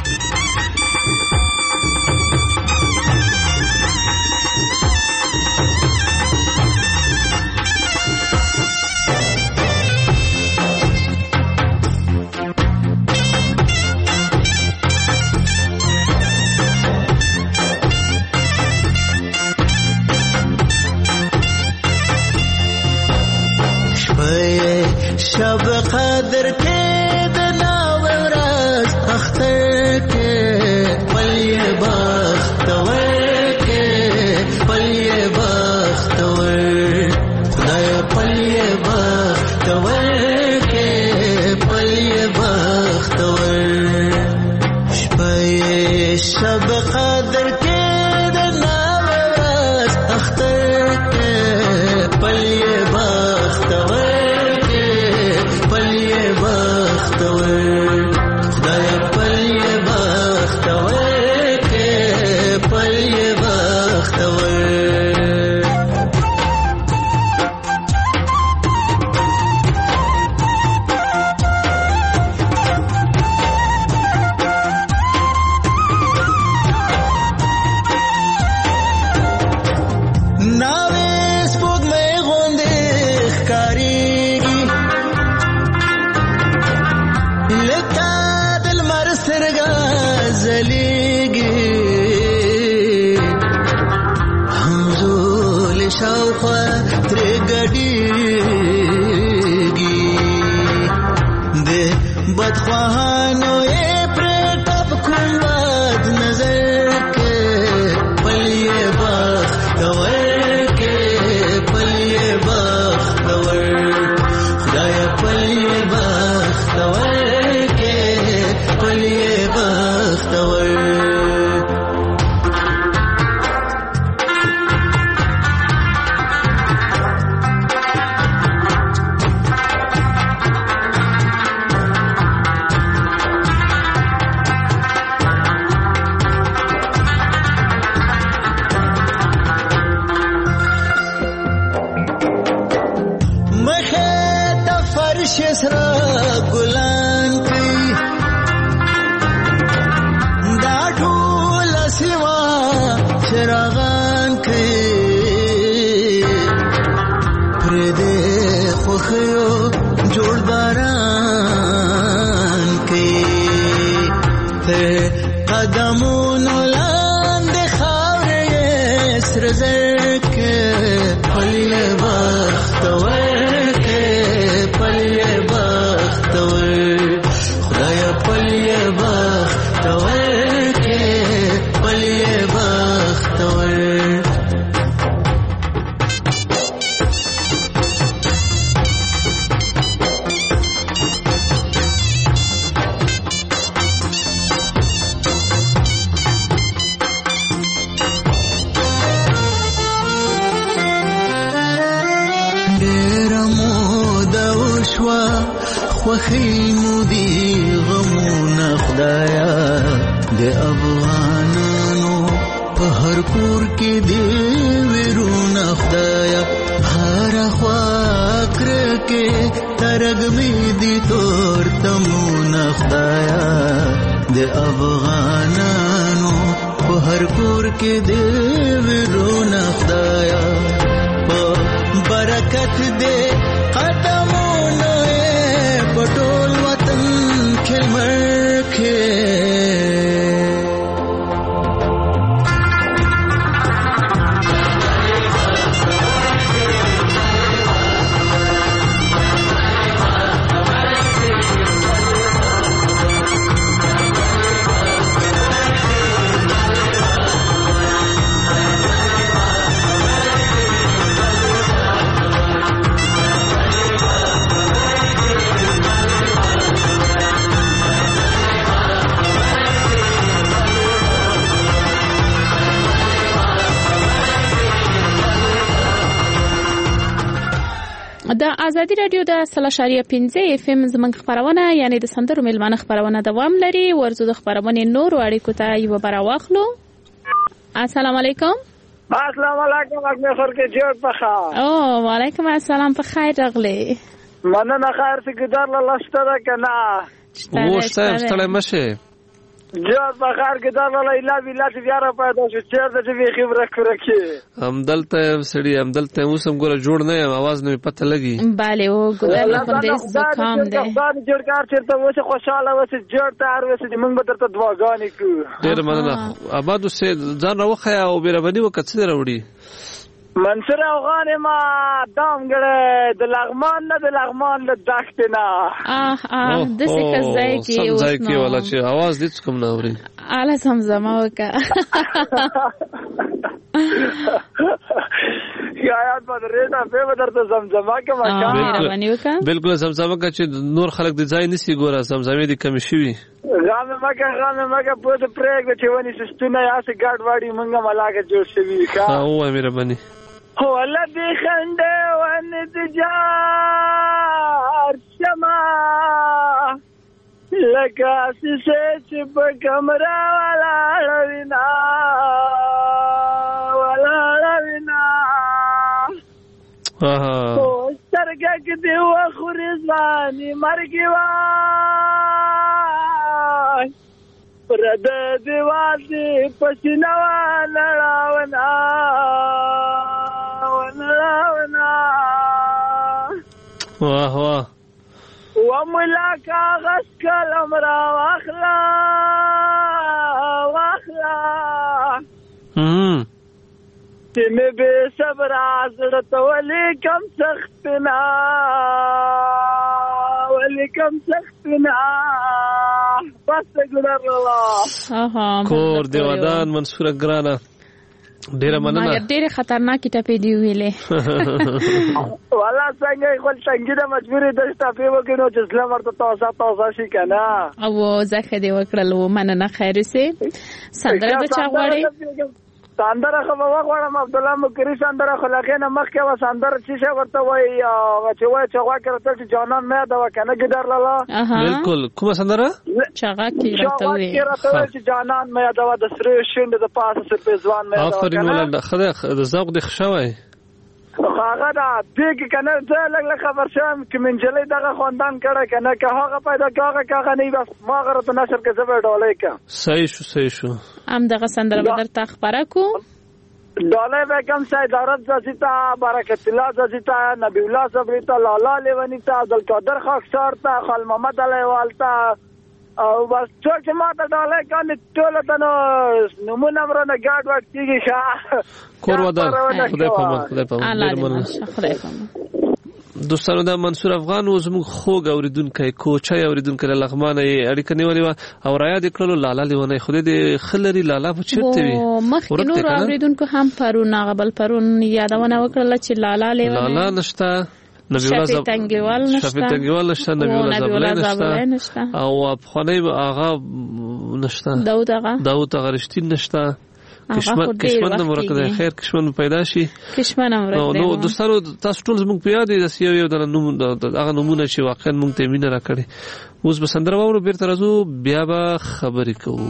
شب قدر के दना वराज अख्तर के पलिए बख्तवर के पलिए बख्तवर खुदाया पलिए बख्तवर के पलिए बख्तवर शब कदर के दना वराज अख्तर के पलिए बख्तवर د ازادي رادیو د 3.15 اف ام زمنګ خبرونه یعنی د سندرو ملمنه خبرونه دوام لري. ورزو د خبرونه نور اړیکو ته یو بار واخلو. السلام علیکم. السلام علیکم اګه خور کې جوړ پخا. او وعلیکم السلام په خیر راغلی. مننه خیر څه ګدار لا لشتره کنه. وښته ستړی مشه. جوړ بخار کې دا لا اله بالله چې بیا را پیدا شو چې د دې خبره کړکې همدلته سړی همدلته اوسم ګوره جوړ نه یم आवाज نه پته لګي. bale او ګوره په دې زکام ده. دا جوړ کار چیرته وسه خوشاله وسه جوړ تار وسه چې موږ به درته دعاګانې کوو. ډېر مننه. آباد اوسه ځان راوخیا او بیربني وکړه څه راوړي. منصور افغان ما دامګړه د لغمان نه د لغمان له دښت نه د څه کزای کې اوس نو ولا چې आवाज دې کوم نه اوري اله زمزمه وکا یا یاد بدرې نه په بدرته زمزمه کې ما بالکل زمزمه کا چې نور خلک د ځای نسی ګوره زمزمه دي کم شي غامه مګه په دې پرېګ چې ونی سستونه یا سي ګاډ واړی مونږه ملاګه جوړ شوی کا او امیر بني هو الذي خنده وانتجار شما لکه چې په کمره ولا لوینا او سترګه کې دی وخوري ځاني مرګي وای پرد دیوازي پسینه لړاونا واه واه وملا کاغذ کلم را واخلا چې مې به صبر زړه ولي کم سختنا بس ګلر الله کور دی ودان منصور ګرانه ډیره مننه مګر ډیره خطرناکه ټپې دی ویلې والا څنګه خپل څنګه د مجبورې د ټپې وکړو چې اسلام ورته تاسو شي کنه او زخه دی وکړل و مننه خیر سي سندره د چا غواړي ساندره خو وغواړم عبد الله مکری ساندره خلاقینه مخکې و ساندره چې ورته وای چې غوا کړته چې جانان مې دا وکنه ګدار لاله بالکل کومه ساندره چاغه کې راته وای چې جانان مې دا د سره شند د پاسه سر په ځوان مې دا آفرین ولله خدای د ذوق د خشوي هغه دا دغه کنه زه لږ خبر شوم چې منجلې دغه خواندان کړه کنه که هغه پیدا کاغه نه بس ما غره ته نشر کې زبر ډولې کا صحیح شو ام دغه سندره بدر ته خبره کو ډولې بیگم سید عرب زیتا برکت الله زیتا نبی الله صبریتا لالا لیونیتا عبدالقادر خاکسار تا خال محمد علیوال تا او بس چې ما ته ډالې کنه ټول ته نو مونږه ګاډ وکړي ښه کور ودان خدای په دوستانو دا منصور افغان و زموږ خوږ اوریدونکو کوچای اوریدونکو لغمانه اړیکه نیولې و او را یاد کړلو لالا لیونه خدای دې خلري لالا په چرته وي مخکې نور اوریدونکو هم پرون غبل پرون یادونه وکړه چې لالا لیونه لالا نشته شفیع تنگیوال نشته نبی الله زابلای نشته او افغانی آغا نشته داود آغا رشتین نشته کشمن مرکز خیر کشمن پیدا شي نو دوستانو تاسو ټول زموږ په یاد دي د یو د نوم هغه نمونه چې واقعا موږ ته مینه راکړي اوس به سندره وورو بیرته راځو بیا به خبرې کوو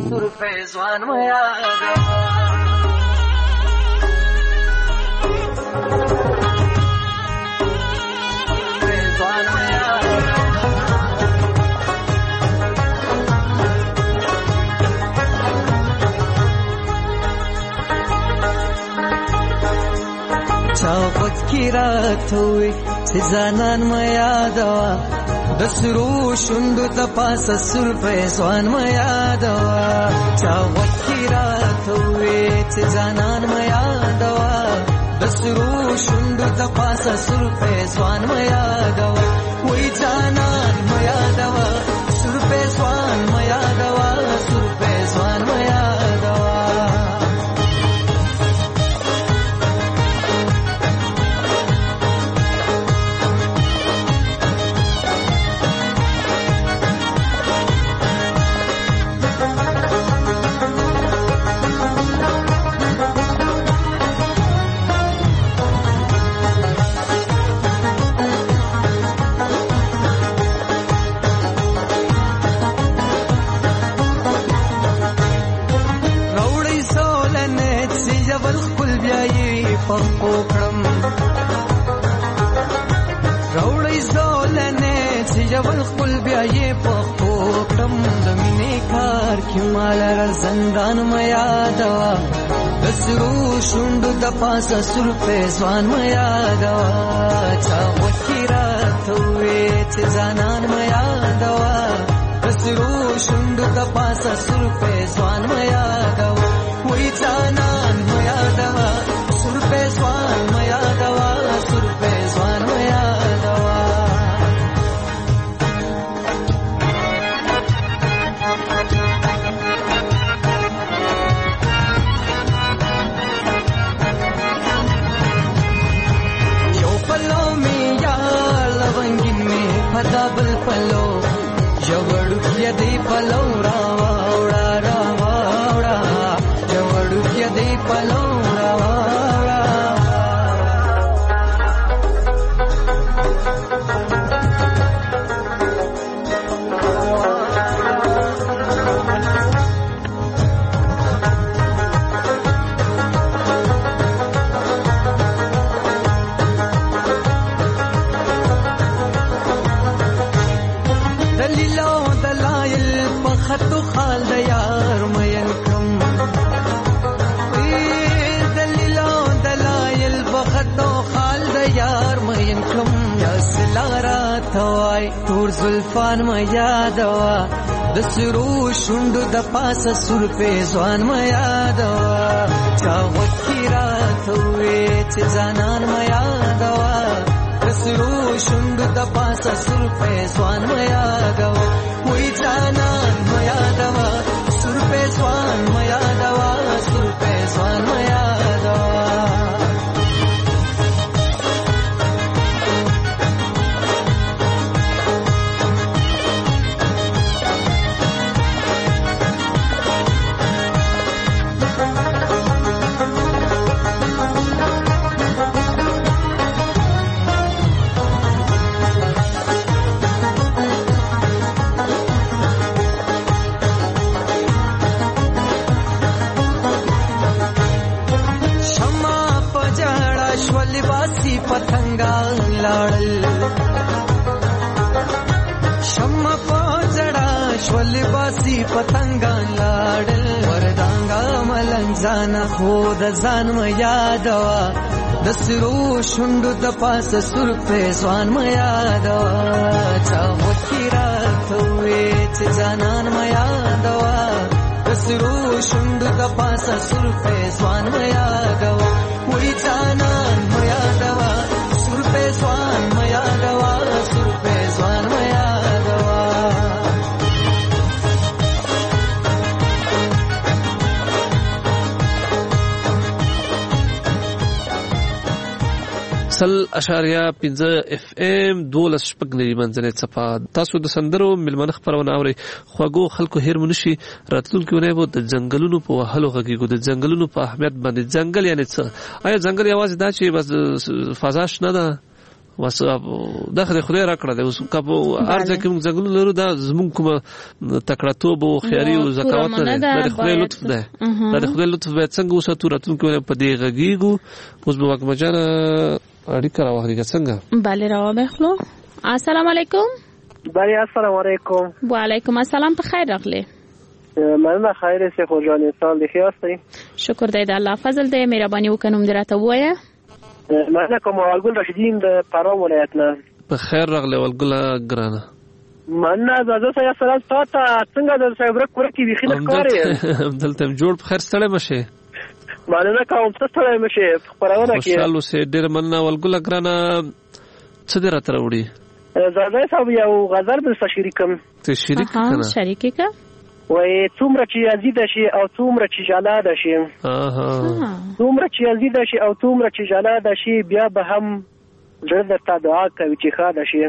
چاوت کی رات ہوئی سزانان میادوا دسرو شندو تپاس سر پیسوان میادوا چاوت کی رات ہوئی سزانان میادوا دسرو شندو تپاس سر پیسوان میادوا وی جانان میادوا سر پیسوان میادوا سر پیسوان میادوا یې پخپو کړم د مینې کار کې مال زندان میا دوا د سرو شونډو د پاسه سر په ځوان میا دوا چا وکیرا ته وې چې ځانان میا دوا د سرو شونډو د پاسه سر په ځوان میا دوا وې ځانان میا دوا سر په ځوان میا دوا سر په ځوان میا دوا دبل پلو جوړو کې دی پلو راوړا راوړا جوړو کې دی پلو راوړا خطو خال د یار مین کم دلیلو دلایل بخطو خال د یار مین کم یا سلارا توای تور زلفان ما یادوا د سرو شوندو د پاسه سر په ځوان ما یادوا چا وکیرا توې چې ځانان ما یادوا د سرو شوندو د پاسه سر په ځوان ما یادوا وې ځانان ما یادوا سر په ځوان ما یادوا سر په ځوان ما یادوا پتنگا لاړل شمع پوجړه شول باسي پتنگا لاړل وردانګا ملنګ خو د ځان م یادوا د سرو شوندو د پاسه سر په ځوان م یادوا چا وکیرا ته چې ځانان م یادوا د سرو شوندو د پاسه سر په ځوان م یادوا وې ځانان م یادوا سر په ځوان م یادوا سر په ځوان م یادوا سل اشاریه 15 اف ام 12 شپږ منځنۍ صفه تاسو د سندرو ملمنه خبرونه اوري خواږو خلکو هیر منشي راتلونکي ونه وو د جنگلونو په وهلو غږیږي د جنگلونو په اهمیت باندې جنگل یعنی څه آیا جنگل یوازې دا چې بس فضاش نه ده واسه دغه خدای را کړل اوس کبو ارزه کوم ځنګل لرو دا زمون کوم تکړهتوب او خیاري او زکات نه د خدای لطف ده د خدای لطف به څنګه وساتو راتلونکي په دې غږیږو اوس به وګ مجره اړیکه راوړي څنګه bale راوبخلو السلام علیکم بله السلام علیکم و علیکم السلام په خیر راغلی مننه خیر سي خو جان انسان دی خیاستي شکر دی د الله فضل دی مهرباني وکړم درته وایه مننه کوم ولګل رشیدین د پارو ولایت نه په خیر راغلی ولګل ګرانه مننه زه سره سلام تاسو څنګه د صبر کورکی وی خلک کاری دلته جوړ په خیر سره مشه مننه کوم تاسو سره مشه خبرونه کې خوشاله سه ډیر مننه ولګل ګرانه څه درته راوړي زه صاحب یو غزل بل شریکم ته شریک کنه شریک کا وای څومره چې یزید شي او څومره چې جلاد شي څومره چې یزید شي او څومره چې جلاد شي بیا به هم زړه ته دعا کوي چې خاله شي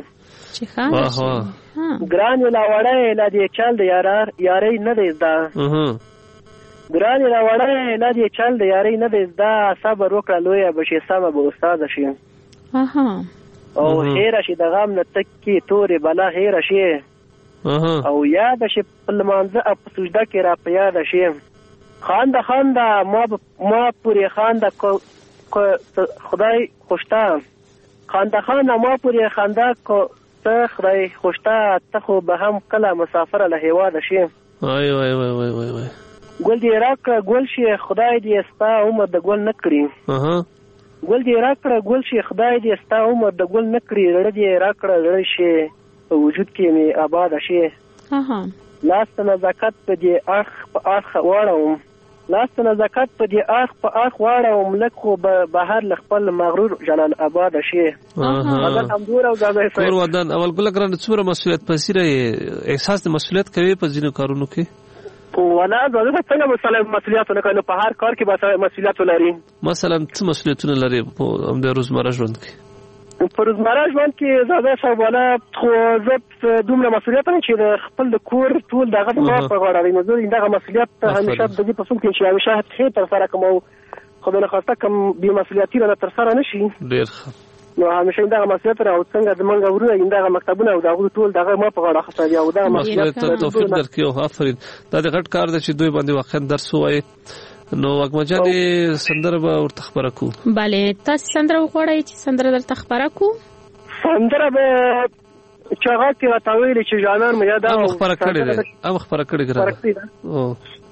ګران لا وړه لا دې چل د یاري نه دی دا ګران لا وړه لا دې چل د یاري نه دی دا صبر وکړه لوی بشي سبب به استاد شي او هیر شي د غم نه تکي تورې بلا هیر شي او یاد شي په منځه په سجده کې را پیاد شي خانده ما پوری خانده خدای خوشتا خانده ما پوری خانده ته خدای خوشته ته خو به هم کله مسافر له هیواده شي. وای وای وای وای وای وای ګل دې راکړه ګل شي خدای دې ستا عمر د ګل نه کړي. ګل دې راکړه ګل شي خدای دې ستا عمر د ګل نه کړي. رړه دې راکړه رړه شي په وجود کې مې آباد شي. لاس ته نزاکت په دې اخ په اخ واړوم. لاس ته نزاکت په دې اخ په اخ واړوم. لک خو بهر له خپل مغرور جلال آباد شي. اگر همدور او ځای کور ودان اول ګل ګران څومره مسؤلیت پذیره احساس د مسؤلیت کوي په ځینو کارونو کې؟ ولا زه څنګه مسؤلیت نه کوم په هر کار کې به مسؤلیت لري. مثلا څه مسؤلیتونه لري په د روزمره ژوند کې؟ په روزمره ژوند کې زه صاحب ولا خو زه دومره مسؤلیت نه چې خپل د کور ټول دغه په غاړه دی. نو زه دغه مسؤلیت همیشه د دې په څوم کې چې همیشه هڅه تر سره کوم او خدای نه خواسته کوم بې مسؤلیتي نه تر سره نشي. ډېر ښه. نو همیشه دغه مسؤلیت را او څنګه زمونږ ورونه دغه مکتبونه او دغه ټول دغه ما په غاړه خسته دی او دغه مسؤلیت توفیق درکړي. آفرین. دا د غټ کار دی چې دوی باندې واقعا درس وایي. نو وګمجه سندره به ورته خبره کو. bale تاسو سندره وغواړئ چې سندره درته خبره کو؟ سندره به چاغه کې راټاویل چې جانان مې یاد او خبره کړې ده. او خبره کړې ګره. او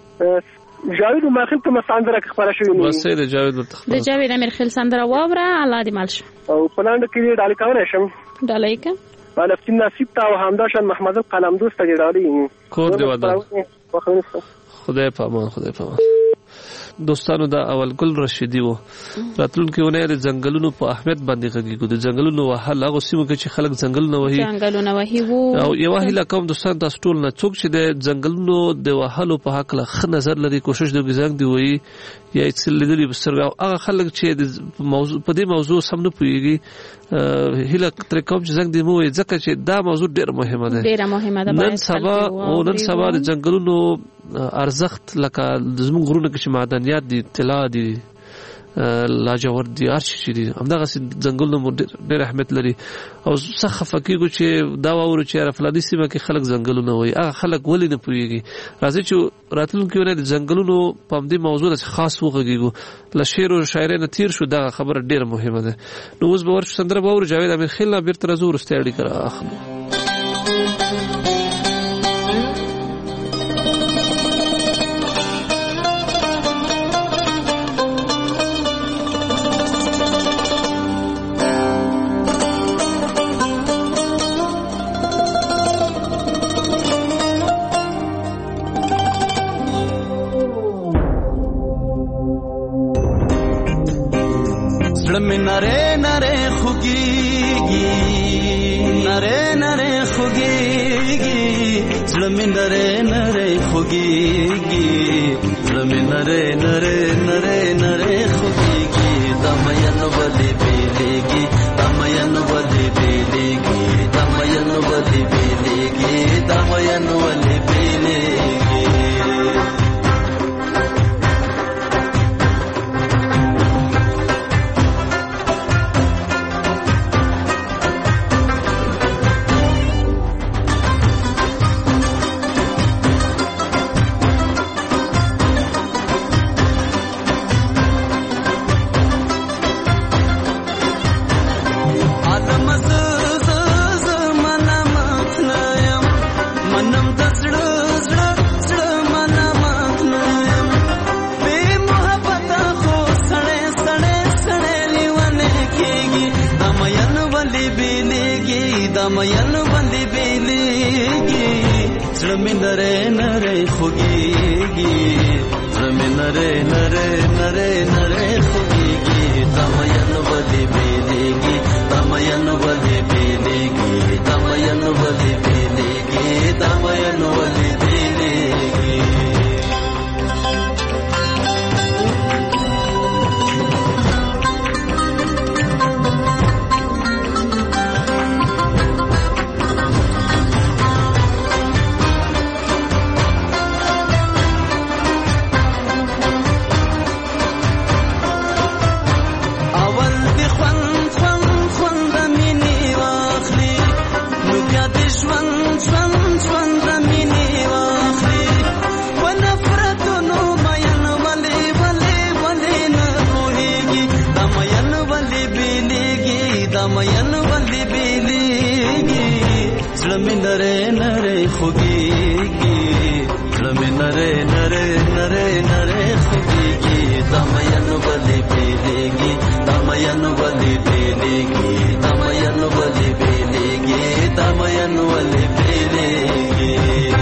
جاوید ماخیل ته سندره خبره شوې نه. وسه د جاوید ورته خبره. د جاوید امیر سندره واوره الله دې مالش. او پلاند کې ډالې کولای شم. ډالې کا؟ ولفتین نصیب ته او همداشان محمد قلم دوست ته ډالې. کور دی ودان. خدای پامان خدای پامان. دوستانو دا اول ګل رشیدی وو. راتلونکي ونه د ځنګلونو په اهمیت باندې غږیږي. د ځنګلونو وهل هغه سیمه کې چې خلک ځنګلونه وهي او یو هیله کوم دوستان تاسو ټول نه څوک چې د ځنګلونو د وهلو په حق له ښه نظر لري کوشش د ګزنګ دی وي یا چې لیدلې بسرګه هغه خلک چې د موضوع په دې موضوع سم نه پويږي هیله تر کوم چې ځنګ دی مو ځکه چې دا موضوع ډېر مهمه ده. ډېر مهمه ده. نن سبا د ځنګلونو ارزښت لکه زموږ غرونه کې چې معدنیات دي طلا دي لاجورد دي ارشي دي همدغه ځنګلونو ډېر اهمیت لري او څخه فکیږي چې دا وورو چې رفلادي سیمه کې خلک ځنګلونه وي هغه خلک ولې نه پويږي. راځي چې راتلونکي ونه د ځنګلونو په دې موضوع خاص وغږیږو. ل شعر او شاعرۍ نه تیر شو دا خبره ډېر مهمه ده. نو اوس به ورته سندره باور جاوید امیر خیل نه بیرته راځو ورسته اړیکه اخلو. اول دی خوان د مینې وا زړه مې نری نری خوږېږي زړه مې نری نری نری نری خوږېږي دا مین ولې بېلېږي دا مین ولې بېلېږي دا مین ولې بېلېږي دا مین ولې بېلېږي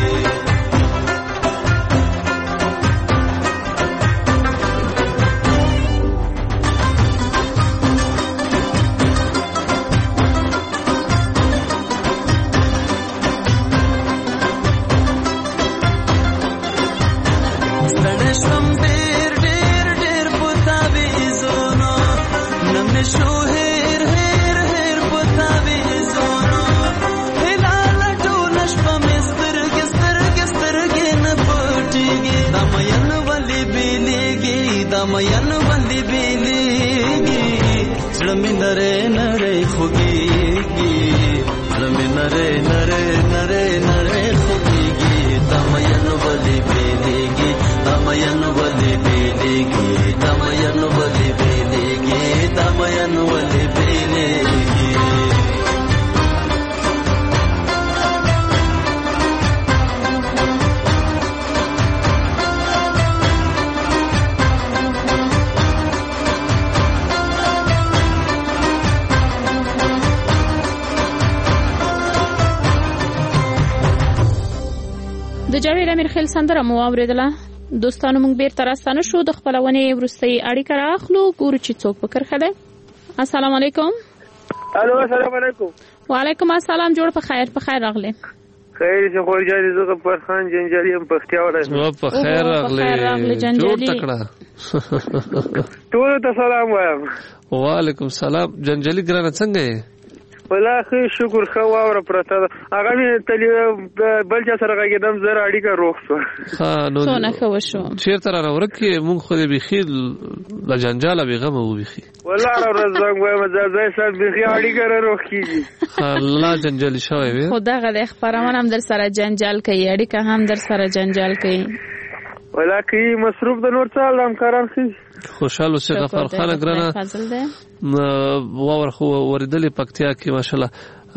خل سندره مو اوریدله دوستانو موږ بیرته راستانه شو د خپلونې ورستۍ اړیکه راخلو ګورو چې څوک پکر خله السلام علیکم الو السلام علیکم وعلیکم السلام جوړ په خیر راغله خیر شه خو جاري زغه پر خان جنجالي هم پختیا وړه په خیر راغله جوړ تکړه ټول ته سلام وایم وعلیکم السلام جنجالي ګرانه څنګه یې والله خیر شکر خو اور پرته هغه مې تل بل چا سره غږیدم زره اړیکه روغ شو ها نو څونه خو شو چیرته را ورکه مونږ خو دې بخیل لا جنجال به غم وو بخي والله ورځ وایم زړه سات بخي اړیکه روغ کیږي الله جنجال شوی وي خدای غږ خبرونه هم در سره جنجال کوي اړیکه هم در سره جنجال کوي ولکه مصروف د نور څه همکاران خي خوشاله اوسه غفار خان ګرانه واور خو وردلې پکتیا کې ماشالله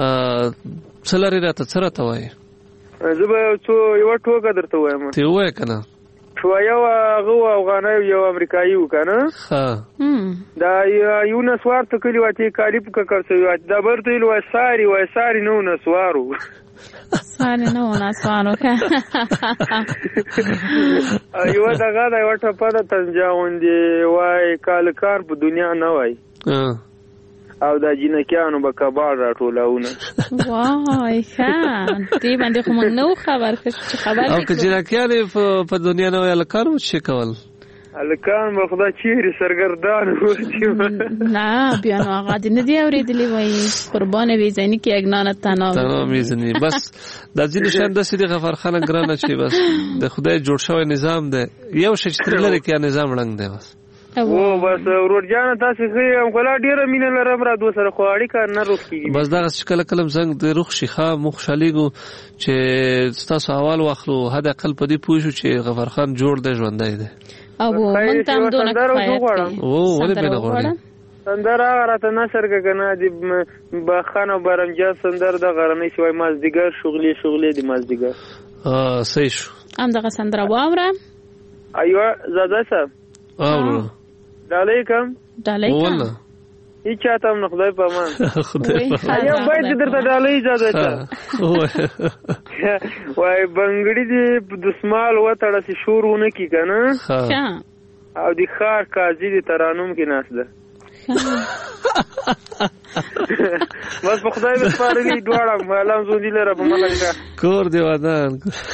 څلری راته سره ته وای زه به یو ټوګه درته وایم ته وای کنه شو یو هغه افغاني یو امریکایي وکنه ها دا یو نسوار ته کلی واتی کالیپ کا کوي دا برته وای ساری نو نسوارو ساری نو نسوارو کا یو دغه دا وټه په تنجاون دی وای کار په دنیا نه وای او دا جنکیانو به کبار راټولاونه وای ښه دې باندې خو موږ نو خبر او که جنکیانو په دنیا نه وای لکانو څه کول الکان به خدا چیرې سرګردان ورته نه بیا نو هغه دې نه دی اورېدلی وای قربانه وي ځنی کې اګنانه تنه میزنی بس د ځینې شان د سړي غفار خان ګرانه چې بس د خدای جوړ شوی نظام دی یو شي چې لري کې نظام وړاندې دی بس او بس ورجان تاسو خې هم کلا ډیره مینه لرم را دوه سره خو اړیکه نه روخ کیږي بس دا کله کلم زنګ د روخ شيخه مخشاليګو چې تاسو حوال واخلو هدا عقل په دې پوښو چې غفار خان جوړ دی ژوندای دی او مونږ تام دونه او ولې به نه غواړم سندر هغه راته نشر کنه دی بخانه برمجه سندر د غرنې شوی مازدیګر شغلې دی مازدیګر صحیح شو ام دغه سندر واوره ایوه زاده صاحب اوره علیکم والله هیڅ تام نه خدای په امان یو باید درته ډالۍ اجازه ده وای بنګړي دی د سمال وټړه سي شورونه کی کنه او د خار قاضي د ترانوم کې ناس ده بس په خدای به سپارلی دواړه مالام زوندي لره په ملګری کور دی ودان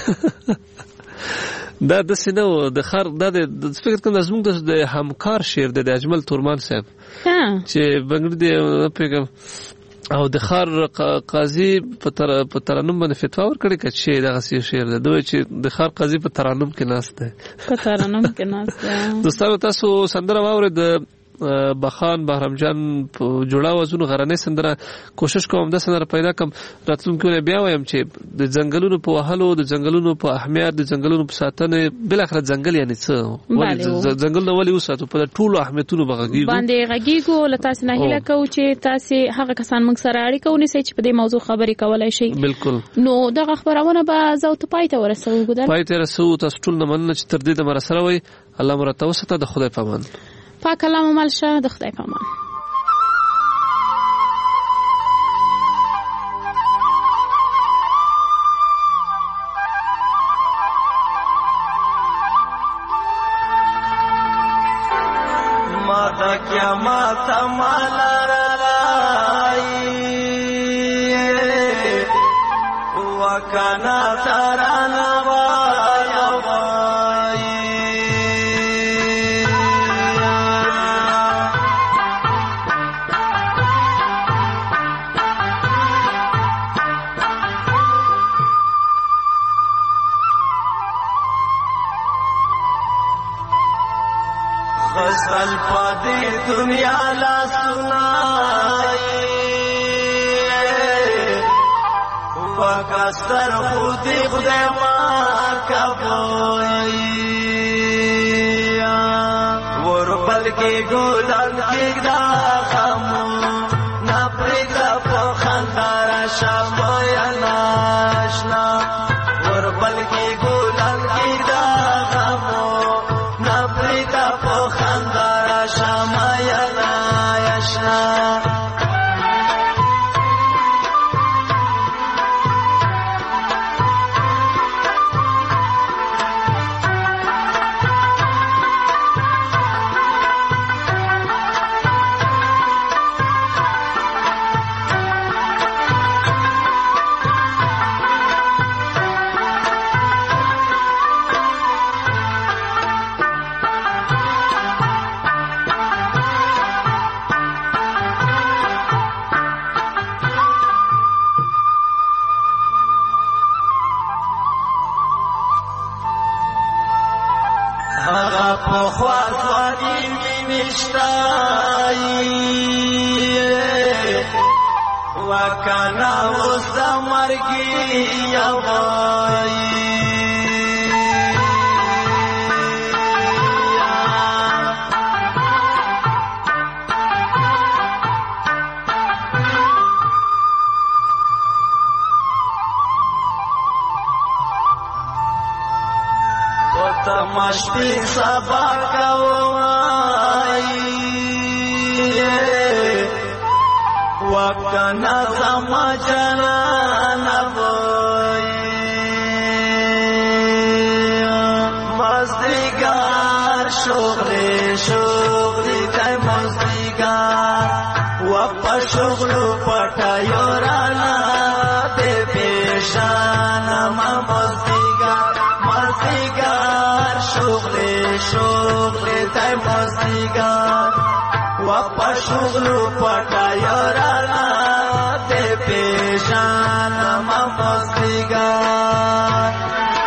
دا د سينو د خر د فکر کوم زموږ د همکار شعر د اجمل تورمان صاحب چې بنګړي دی پیغام او د خر قاضي په ترانم باندې فتوا ورکړي چې دغه شعر د دوی چې د خر قاضي په ترانم کې ناس ده په ترانم کې ناس ده دوستانو تاسو سندره واورید بخان بهرام جان جوړه وزونه غرنې سندره کوشش کوم د سندره پیدا کوم راتلونکو بیا وایم چې د ځنګلونو په وهلو د ځنګلونو په اهمیت د ځنګلونو په ساتنه بل اخر ځنګل یعنی څه ولې ځنګل نو ولې وساتو په ټولو اهمیتونو بغږیږو باندې غږیږو لته تاسو نه هیله کوو چې تاسو هغه کسان موږ سره اړیکه ونیسئ چې په دې موضوع خبرې کولای شي. بالکل. نو دغه خبرونه به زو ته پای ته ورسوو ګودر پای ته رسو تاسو ټول نه مننه چې تر دې د مرسره وي الله مرتوسته د خدای پامان پاک کلام عمل شه د خدای پامان. ماتا کیا ماتا مالا رائی وکانا تارانا خسل پادی دنیا لا سنائی وکستر خودی خودی ما کبوئی وربل کی گولن کی دا خمو نپریدا پخندار شمویا ناشنا وربل کی گولن کی دا خمو نپریدا پخندار شمویا ناشنا وکانا وسمرگی یوای تماشتی سبا کوای وکانا سمجھنا نبوئی مستیگار شغلی شغلی تی مستیگار وپا شغلو پٹایو رانا دے پیشانا ما مستیگار مستیگار شغلی شغلی تی مستیگار وپا شغلو پٹایو رانا دے پیشانا ما مستیگار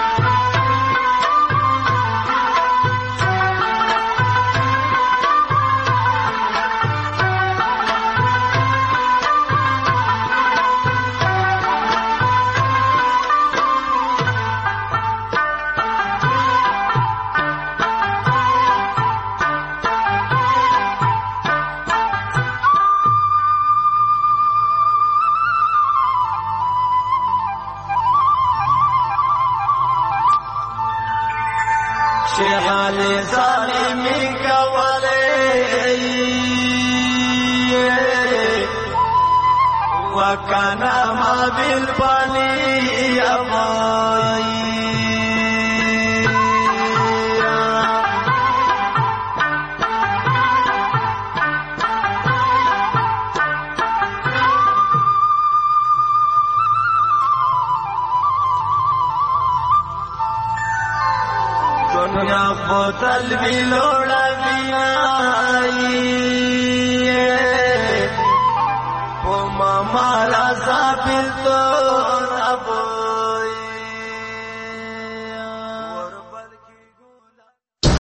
شیخانی ظالمی کولی وکانا ما بالبانی ابائی دنیا بوتل بھی لوڑا بھی آئی وہ ماما رضا بھی تو